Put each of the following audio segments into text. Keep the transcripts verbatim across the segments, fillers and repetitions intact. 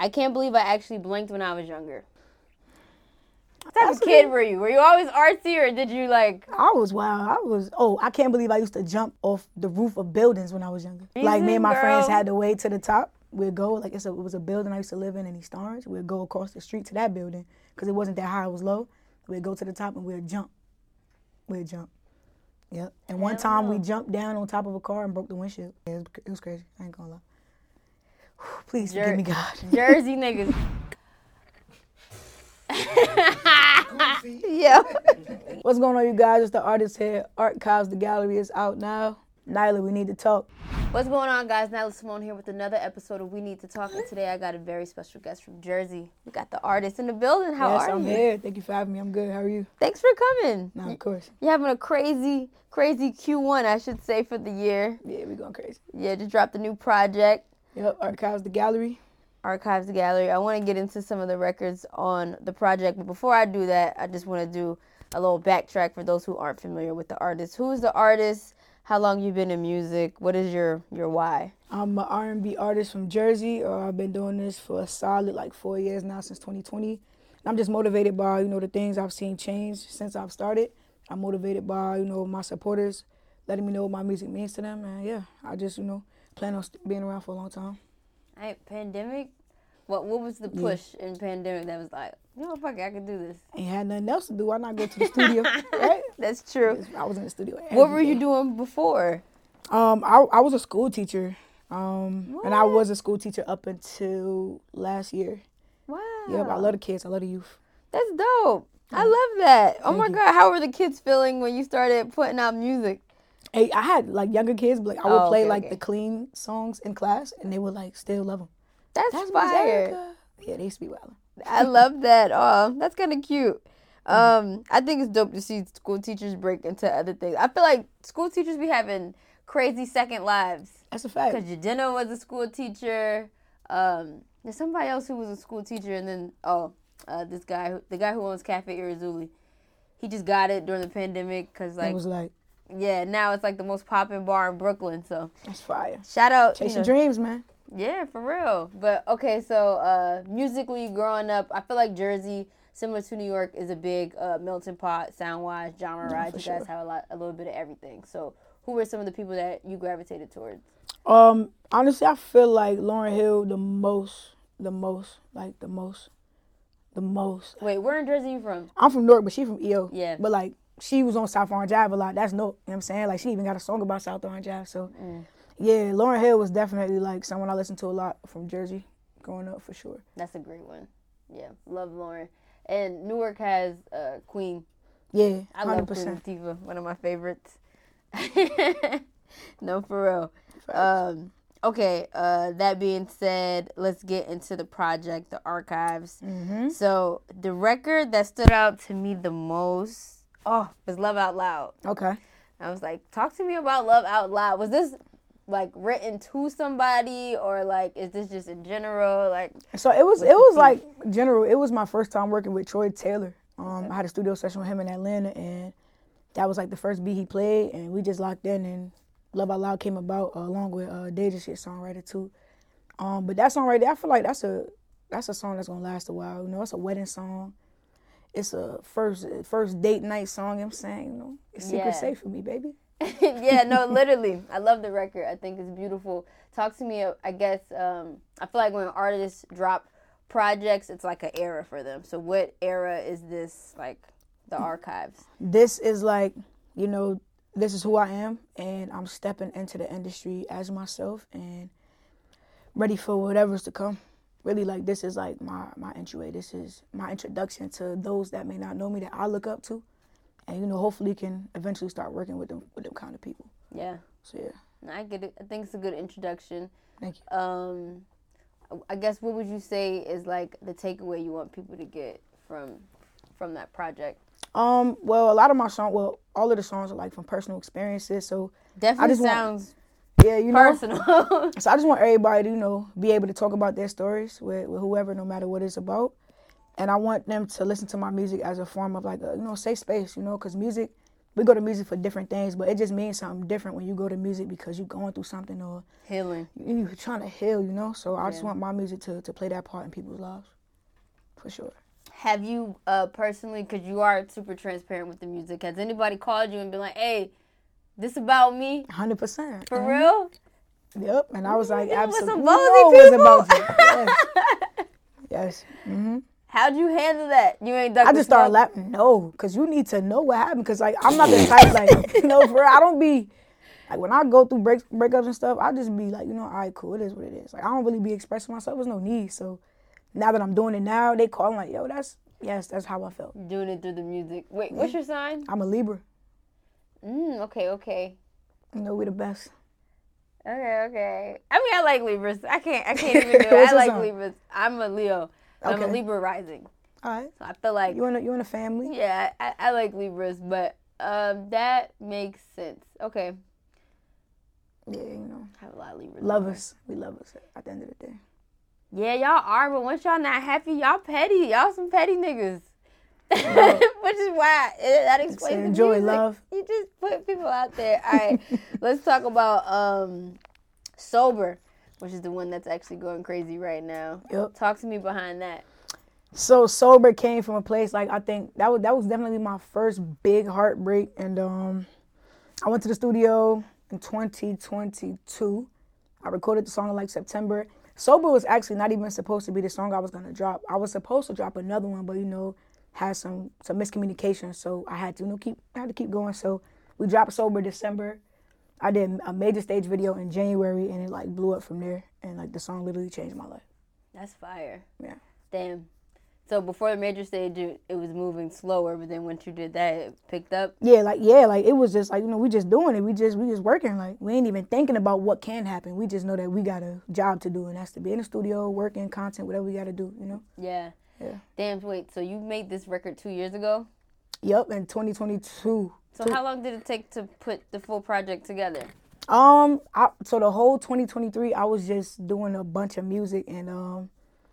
I can't believe I actually blinked when I was younger. What type of kid were you? Were you always artsy, or did you like... I was wild. I was, oh, I can't believe I used to jump off the roof of buildings when I was younger. Reason, like, me and my girl. friends had to wait to the top. We'd go, like, it's a, it was a building I used to live in in East Orange. We'd go across the street to that building because it wasn't that high, it was low. We'd go to the top and we'd jump. We'd jump. Yep. And one time we jumped down on top of a car and broke the windshield. Yeah, it, was, it was crazy. I ain't gonna lie. Whew, please Jer- forgive me, God. Jersey niggas. Yeah. What's going on, you guys? It's the artist here. Archives, the gallery is out now. Nyla, we need to talk. What's going on, guys? Nyla Simone here with another episode of We Need to Talk. And today I got a very special guest from Jersey. We got the artist in the building. How yes, are I'm you? I'm here. Thank you for having me. I'm good. How are you? Thanks for coming. No, of course. You're having a crazy, crazy Q one, I should say, for the year. Yeah, we going crazy. Yeah, just dropped a new project. Yep, Archives, the gallery. Archives the Gallery. I want to get into some of the records on the project, but before I do that, I just want to do a little backtrack for those who aren't familiar with the artist. Who is the artist? How long you been in music? What is your your why? I'm an R and B artist from Jersey. Uh, I've been doing this for a solid like four years now, since twenty twenty. And I'm just motivated by, you know, the things I've seen change since I've started. I'm motivated by, you know, my supporters letting me know what my music means to them. And yeah, I just, you know, plan on st- being around for a long time. Hey, pandemic? What what was the push yeah. in pandemic that was like, you know, fuck it, I can do this? Ain't had nothing else to do. Why not go to the studio, right? That's true. I was in the studio every What were day. you doing before? Um, I I was a school teacher. Um, and I was a school teacher up until last year. Wow. Yep, I love the kids. I love the youth. That's dope. Yeah. I love that. Oh Thank my you. God, how were the kids feeling when you started putting out music? Hey, I had like younger kids, but like I would oh, play okay, like okay. the clean songs in class, and they would like still love them. That's, That's fire. Yeah, they used to be wild. I love that. Oh, that's kind of cute. Um, I think it's dope to see school teachers break into other things. I feel like school teachers be having crazy second lives. That's a fact. Because Jadena was a school teacher. Um, there's somebody else who was a school teacher, and then oh, uh, this guy, who, the guy who owns Cafe Irizuli, he just got it during the pandemic because like it was like, yeah, now it's like the most poppin' bar in Brooklyn. So that's fire. Shout out, chasing you know, dreams, man. Yeah, for real. But okay, so uh, musically growing up, I feel like Jersey, similar to New York, is a big uh, melting pot, sound-wise, genre-wise. No, you sure. guys have a lot, a little bit of everything. So, who were some of the people that you gravitated towards? Um, honestly, I feel like Lauryn Hill the most, the most, like the most, the most. Wait, where in Jersey are you from? I'm from Newark, but she from E O. Yeah. But like she was on South Orange Ave a lot. That's no, you know what I'm saying? Like she even got a song about South Orange Ave. So. Mm. Yeah, Lauryn Hill was definitely like someone I listened to a lot from Jersey growing up for sure. That's a great one. Yeah, love Lauryn. And Newark has uh, Queen. Yeah, I one hundred percent. love Queen Latifah, one of my favorites. No, for real. Um, okay, uh, that being said, let's get into the project, the Archives. Mm-hmm. So the record that stood out to me the most, oh, was Love Out Loud. Okay. I was like, talk to me about Love Out Loud. Was this like written to somebody, or like is this just in general? Like, so it was. It was like general. It was my first time working with Troy Taylor. Um, okay. I had a studio session with him in Atlanta, and that was like the first beat he played, and we just locked in. And Love Out Loud came about uh, along with uh, Deja Shit songwriter too. Um, but that song right there, I feel like that's a that's a song that's gonna last a while. You know, it's a wedding song. It's a first first date night song. You know what I'm saying, you know, it's secret Yeah. safe for me, baby. Yeah, no, literally. I love the record. I think it's beautiful. Talk to me, I guess, um, I feel like when artists drop projects, it's like an era for them. So what era is this, like, the Archives? This is like, you know, this is who I am, and I'm stepping into the industry as myself and ready for whatever's to come. Really, like, this is like my, my entryway. This is my introduction to those that may not know me that I look up to. And, you know, hopefully can eventually start working with them with them kind of people. Yeah. So, yeah. I get it. I think it's a good introduction. Thank you. Um, I guess what would you say is, like, the takeaway you want people to get from from that project? Um, well, a lot of my songs, well, all of the songs are, like, from personal experiences. So, Definitely I just sounds want, yeah, you know, personal. So I just want everybody to, you know, be able to talk about their stories with, with whoever, no matter what it's about. And I want them to listen to my music as a form of like a, you know, safe space, you know, because music we go to music for different things, but it just means something different when you go to music because you're going through something or Healing. you- you're trying to heal, you know? So I just Yeah. want my music to, to play that part in people's lives, for sure. Have you uh, personally, because you are super transparent with the music, has anybody called you and been like, hey, this about me? one hundred percent. For Mhm. real? Yep, and I was like, You know, with absolutely. some You ballsy know it was about people. you. Yes. Yes. hmm How'd you handle that? You ain't duck I the just started smoke? laughing. No, because you need to know what happened. Because, like, I'm not the type, like, you know, for real, I don't be, like, when I go through break, breakups and stuff, I just be like, you know, all right, cool, it is what it is. Like, I don't really be expressing myself. There's no need. So now that I'm doing it now, they call like, yo, that's, yes, that's how I felt. Doing it through the music. Wait, what's your sign? I'm a Libra. Mm, okay, okay. You know, we the best. Okay, okay. I mean, I like Libras. I can't, I can't even do it. What's I your like sign? Libras. I'm a Leo. I'm a Okay. Libra rising. All right. So I feel like, You in a, you in a family? yeah, I, I like Libras, but um, that makes sense. Okay. Yeah, you know. I have a lot of Libras. Love us. We love us at the end of the day. Yeah, y'all are, but once y'all not happy, y'all petty. Y'all some petty niggas. Which is why it, that explains the enjoy music. love. You just put people out there. All right, let's talk about um, Sober, which is the one that's actually going crazy right now. Yep. Talk to me behind that. So Sober came from a place like I think that was that was definitely my first big heartbreak, and um, I went to the studio in twenty twenty-two. I recorded the song in like September. Sober was actually not even supposed to be the song I was gonna drop. I was supposed to drop another one, but you know, had some some miscommunication, so I had to you know keep I had to keep going. So we dropped Sober December. I did a major stage video in January, and it like blew up from there, and like the song literally changed my life. That's fire. Yeah. Damn. So before the major stage, it, it was moving slower, but then once you did that, it picked up. Yeah, like yeah, like it was just like you know we just doing it. We just we just working. Like we ain't even thinking about what can happen. We just know that we got a job to do, and that's to be in the studio, working, content, whatever we got to do. You know. Yeah. Yeah. Damn. Wait. So you made this record two years ago? Yep, in twenty twenty-two. So how long did it take to put the full project together? Um, I, so the whole twenty twenty-three, I was just doing a bunch of music, and um,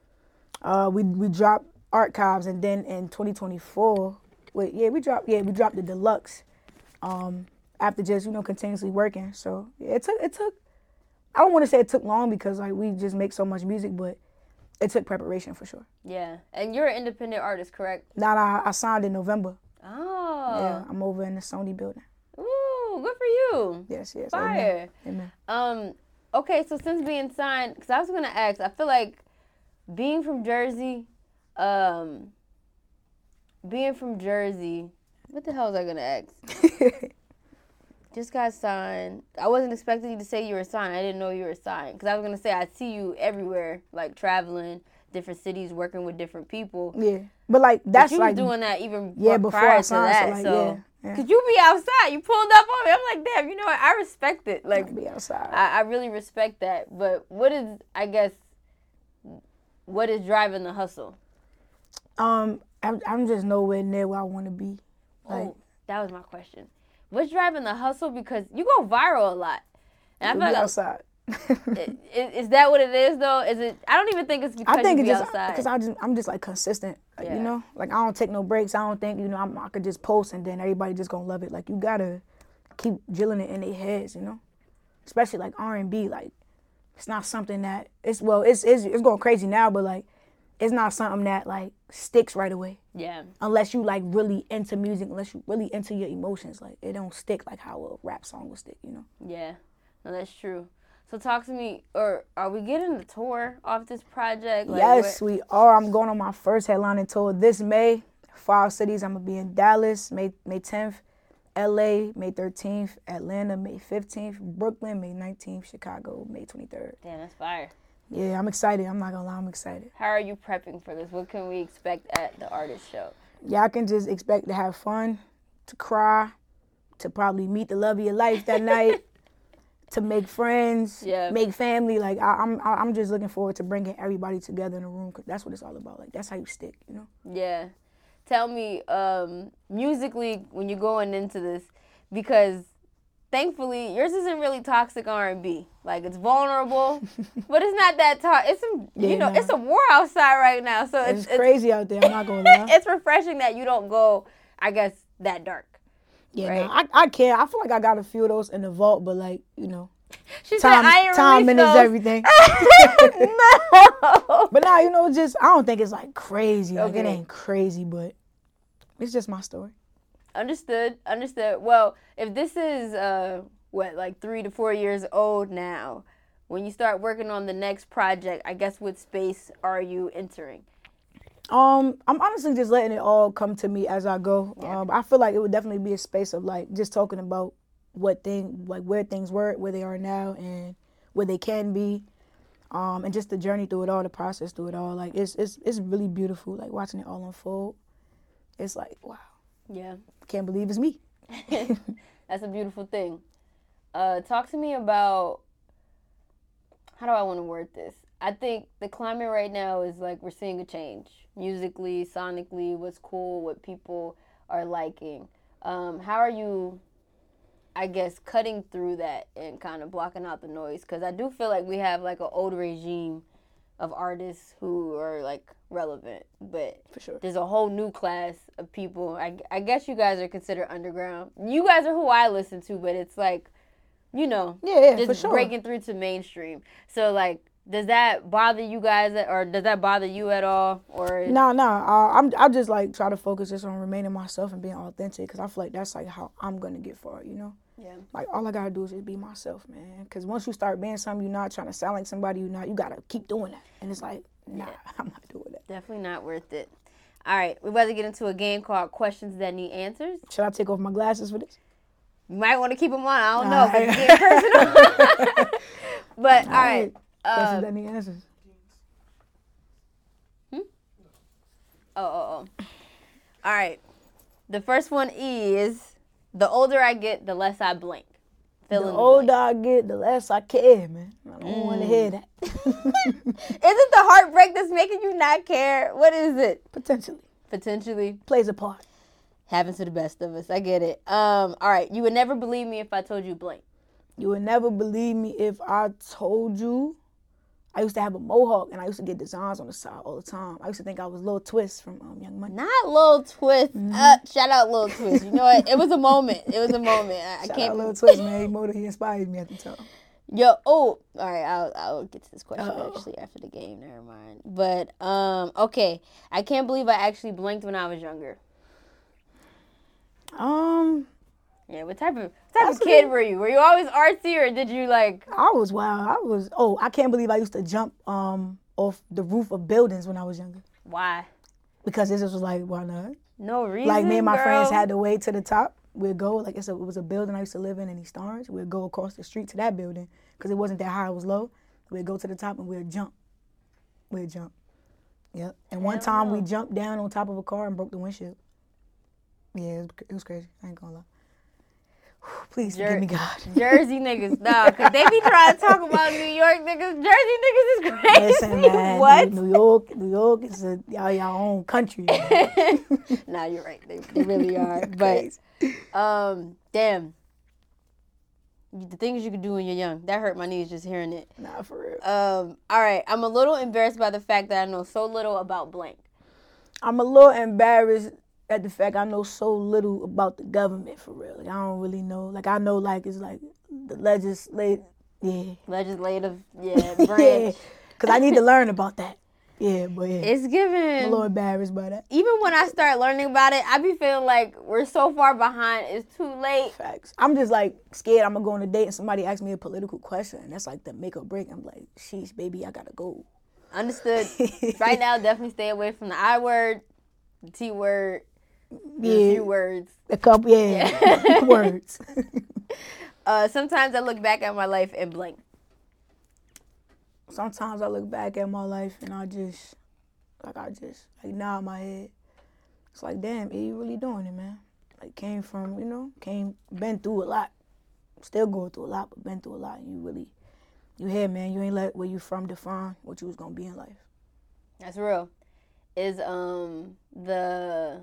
uh, we we dropped Archives, and then in twenty twenty-four, wait, yeah, we dropped, yeah, we dropped the deluxe. Um, after just you know continuously working, so yeah, it took it took. I don't want to say it took long because like we just make so much music, but it took preparation for sure. Yeah. And you're an independent artist, correct? Now nah, I signed in November. Oh. Yeah, I'm over in the Sony building. Ooh, good for you. Yes, yes. Fire. Amen. Amen. Um, okay, so since being signed, because I was going to ask, I feel like being from Jersey, um, being from Jersey, what the hell was I going to ask? Just got signed. I wasn't expecting you to say you were signed. I didn't know you were signed. Because I was going to say, I see you everywhere, like traveling, different cities, working with different people. Yeah, but like that's but you like was doing that even yeah, before before I prior to signed, that. so, like, So, yeah, yeah. Cause you be outside, you pulled up on me. I'm like, damn, you know what? I respect it. Like, I'll be outside. I, I really respect that. But what is, I guess, what is driving the hustle? Um, I'm I'm just nowhere near where I want to be. Like, Oh, that was my question. What's driving the hustle? Because you go viral a lot. And I to feel be like, outside. is, is that what it is though? Is it? I don't even think it's because I think you it's be just outside. because I just I'm just like consistent. Like, Yeah. You know, like I don't take no breaks. I don't think you know I'm, I could just post and then everybody just gonna love it. Like you gotta keep drilling it in their heads. You know, especially like R and B. Like it's not something that it's well it's it's it's going crazy now, but like it's not something that like sticks right away. Yeah. Unless you like really into music, unless you really into your emotions, like it don't stick like how a rap song will stick, you know. Yeah. No, that's true. So talk to me, or are we getting a tour off this project? Like, Yes, what- we are. I'm going on my first headlining tour this May. Five cities. I'm gonna be in Dallas, May May tenth, L A, May thirteenth, Atlanta, May fifteenth, Brooklyn, May nineteenth, Chicago, May twenty-third. Damn, that's fire. Yeah, I'm excited. I'm not gonna lie, I'm excited. How are you prepping for this? What can we expect at the artist show? Y'all can just expect to have fun, to cry, to probably meet the love of your life that night, to make friends, Yeah. make family. Like I, I'm, I'm just looking forward to bringing everybody together in a room. Cause that's what it's all about. Like that's how you stick, you know. Yeah. Tell me, um, musically, when you're going into this, because thankfully yours isn't really toxic R and B. Like it's vulnerable, but it's not that toxic. It's some, you Yeah, know, nah. it's a war outside right now, so It's, it's, it's crazy out there. I'm not gonna lie. it's refreshing that you don't go, I guess, that dark. Yeah, right? nah, I I can't. I feel like I got a few of those in the vault, but like you know, She time said, "I ain't timing released is those." everything. No. But now you know, just I don't think it's like crazy. Like it Okay. ain't crazy, but it's just my story. Understood. Understood. Well, if this is uh what like three to four years old now, when you start working on the next project, I guess what space are you entering? Um, I'm honestly just letting it all come to me as I go. Yeah. Um, I feel like it would definitely be a space of like just talking about what thing, like where things were, where they are now, and where they can be. Um, and just the journey through it all, the process through it all. Like it's it's it's really beautiful. Like watching it all unfold. It's like wow, Yeah. can't believe it's me. That's a beautiful thing. Uh, talk to me about, how do I want to word this? I think the climate right now is like we're seeing a change. Musically, sonically, what's cool, what people are liking. Um, how are you, I guess, cutting through that and kind of blocking out the noise? Because I do feel like we have like an old regime of artists who are like relevant, but For sure. there's a whole new class of people. I, I guess you guys are considered underground. You guys are who I listen to, but it's like, you know, Yeah, yeah, just for sure. breaking through to mainstream. So like, does that bother you guys, or does that bother you at all? Or Nah, nah. Uh, I'm I just like try to focus just on remaining myself and being authentic, because I feel like that's like how I'm gonna get far. You know. yeah, Like, all I gotta do is just be myself, man. Because once you start being something you're not, trying to sound like somebody you're not, you gotta keep doing that. And it's like, nah, Yeah. I'm not doing that. definitely not worth it. All right, we're about to get into a game called Questions That Need Answers. Should I take off my glasses for this? You might want to keep them on. I don't All know, but right. it's getting personal. But all right, Questions uh, that need answers. oh, oh, oh. All right. The first one is, the older I get, the less I blink. Fill The in older blank. I get, the less I care, man. I don't want to hear that. Is it the heartbreak that's making you not care? What is it? Potentially. Potentially Plays a part. happens to the best of us. I get it. Um. All right. You would never believe me if I told you blank. You would never believe me if I told you I used to have a mohawk and I used to get designs on the side all the time. I used to think I was Lil Twist from um, Young Money. Not Lil Twist. Mm-hmm. Uh, shout out Lil Twist. You know what? It was a moment. It was a moment. I, I Shout can't. out Lil Twist, man. He, motivated, he inspired me at the time. Yo. Oh. All right. I'll I'll get to this question Uh-oh. actually after the game. Never mind. But um. Okay. I can't believe I actually blinked when I was younger. Um, Yeah. What type of what type That's of a kid good- were you? Were you always artsy, or did you like? I was wild. I was, oh, I can't believe I used to jump um off the roof of buildings when I was younger. Why? Because it just was like, why not? No reason. Like, me and my girl. friends had to wait to the top. We'd go, like, it's a, it was a building I used to live in in East Orange. We'd go across the street to that building because it wasn't that high, it was low. We'd go to the top and we'd jump. We'd jump. Yep. And one Hell time no. we jumped down on top of a car and broke the windshield. Yeah, it was, it was crazy. I ain't gonna lie. Whew, please Jer- forgive me, God. Jersey niggas, no, cause they be trying to talk about New York niggas. Jersey niggas is crazy. Listen, man. What? New York, New York is a, y'all, y'all own country. Man. Nah, you're right. They, they really are. But Crazy. um, damn, the things you can do when you're young. That hurt my knees just hearing it. Nah, for real. Um, all right, I'm a little embarrassed by the fact that I know so little about blank. I'm a little embarrassed at the fact I know so little about the government, for real. Like, I don't really know. Like, I know, like, it's like the legislative, yeah. Legislative, yeah, Yeah, branch. because I need to learn about that. Yeah, but yeah. It's I'm a given. little embarrassed by that. Even when I start learning about it, I be feeling like we're so far behind. It's too late. Facts. I'm just, like, scared I'm going to go on a date and somebody asks me a political question. And that's, like, the make or break. I'm like, sheesh, baby, I got to go. Understood. Right now, definitely stay away from the I word, the T word, the Yeah. few words. A couple, yeah, Yeah. words. Uh, sometimes I look back at my life and blank. Sometimes I look back at my life and I just, like, I just, like, nod my head. It's like, damn, E, you really doing it, man. Like, came from, you know, came, been through a lot. Still going through a lot, but been through a lot. And you really, you here, man. You ain't let where you from define what you was going to be in life. That's real. Is um the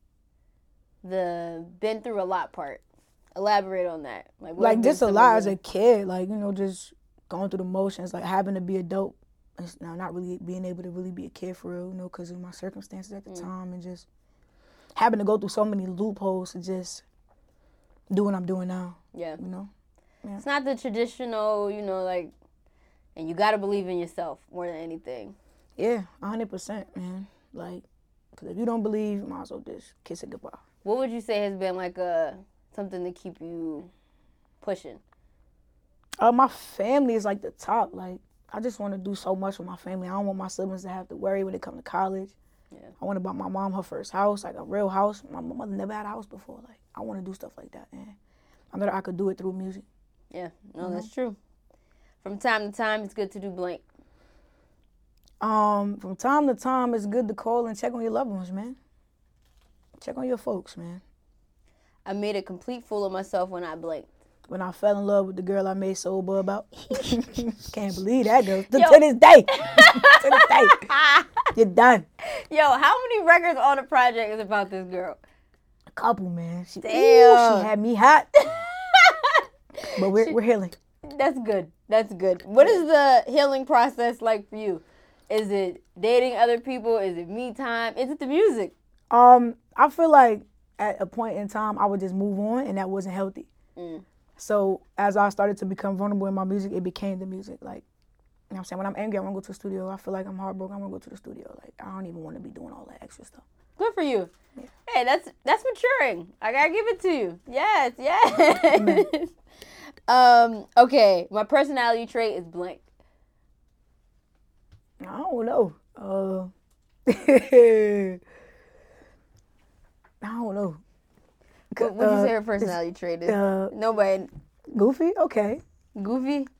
the been through a lot part. Elaborate on that. Like, what Like, have been just a some lot of as the- a kid. Like, you know, just going through the motions, like, having to be a dope. And now not really being able to really be a kid for real, you know, because of my circumstances at the Mm. time, and just having to go through so many loopholes to just do what I'm doing now. Yeah. You know? Yeah. It's not the traditional, you know, like, and you got to believe in yourself more than anything. Yeah, one hundred percent, man. Like, because if you don't believe, you might as well just kiss it goodbye. What would you say has been, like, a something to keep you pushing? Uh, my family is, like, the top. Like, I just want to do so much with my family. I don't want my siblings to have to worry when they come to college. Yeah. I want to buy my mom her first house, like a real house. My mother never had a house before. Like, I want to do stuff like that, and I know that I could do it through music. Yeah, no, Mm-hmm. that's true. From time to time, it's good to do blank. Um, from time to time, it's good to call and check on your loved ones, man. Check on your folks, man. I made a complete fool of myself when I blinked. When I fell in love with the girl I made sober about. Can't believe that girl. To, Yo. to this day. To this day. You're done. Yo, how many records on the project is about this girl? A couple, man. She, Damn. ooh, she had me hot. But we're, we're healing. That's good. That's good. What is the healing process like for you? Is it dating other people? Is it me time? Is it the music? Um, I feel like at a point in time, I would just move on, and that wasn't healthy. Mm. So as I started to become vulnerable in my music, it became the music. Like, you know what I'm saying? When I'm angry, I want to go to the studio. I feel like I'm heartbroken, I want to go to the studio. Like, I don't even want to be doing all that extra stuff. Good for you. Yeah. Hey, that's that's maturing. I gotta give it to you. Yes, yes. um. Okay, my personality trait is blank. I don't know. Uh, I don't know. What would you Uh, say her personality trait is? Uh, Nobody. goofy? Okay. Goofy?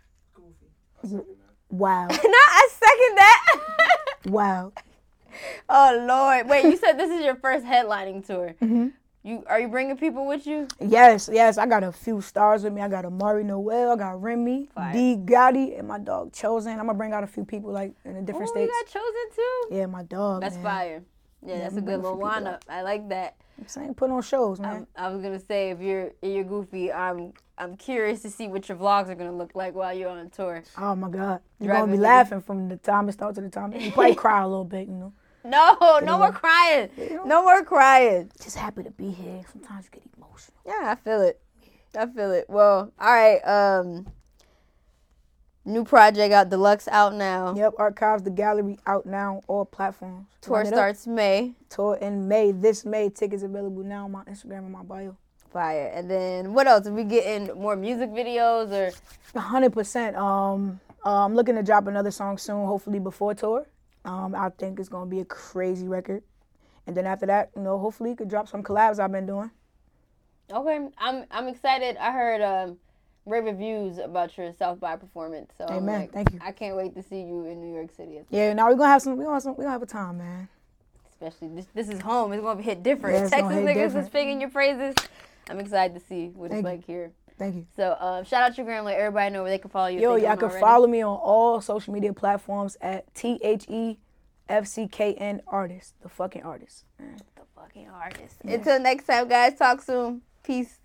Wow. No, I second that. Wow. Oh Lord! Wait, you said this is your first headlining tour. Mm-hmm. You are you bringing people with you? Yes, yes. I got a few stars with me. I got Amari Noel, I got Remy, Fire. D. Gotti, and my dog Chosen. I'm gonna bring out a few people like in the different Oh, you states. got chosen too. Yeah, my dog. That's man. fire. Yeah, Yeah, that's we a bring good a few little people lineup. out. I like that. I'm saying put on shows, man. I, I was gonna say if you're if you're goofy, I'm I'm curious to see what your vlogs are gonna look like while you're on tour. Oh my God, you're Driving gonna be niggas. laughing from the time it starts to the time. You probably cry a little bit, you know. No, no more crying. know? No more crying. Just happy to be here. Sometimes you get emotional. Yeah, I feel it. I feel it. Well, all right. Um, new project out, Deluxe out now. Yep, Archives the Gallery out now, all platforms. Tour Run it up. starts May. Tour in May. This May, tickets available now on my Instagram and my bio. Fire. And then what else? Are we getting more music videos or? one hundred percent. Um, uh, I'm looking to drop another song soon, hopefully before tour. Um, I think it's gonna be a crazy record. And then after that, you know, hopefully you could drop some collabs I've been doing. Okay, I'm I'm excited. I heard um, rave reviews about your South by performance. So I'm Amen. like, Thank you. I can't wait to see you in New York City. Yeah, now we're gonna have some. We gonna have some. We gonna have a time, man. Especially this, this is home. It's gonna be hit different. Yeah, it's Texas gonna hit niggas different. is speaking your praises. I'm excited to see what Thank it's you. like here. Thank you. So um, shout out your gram, let everybody know where they can follow you. if Yo, they y'all don't can already. follow me on all social media platforms at T H E F C K N artist, the fucking artist. The fucking artist. Until next time, guys. Talk soon. Peace.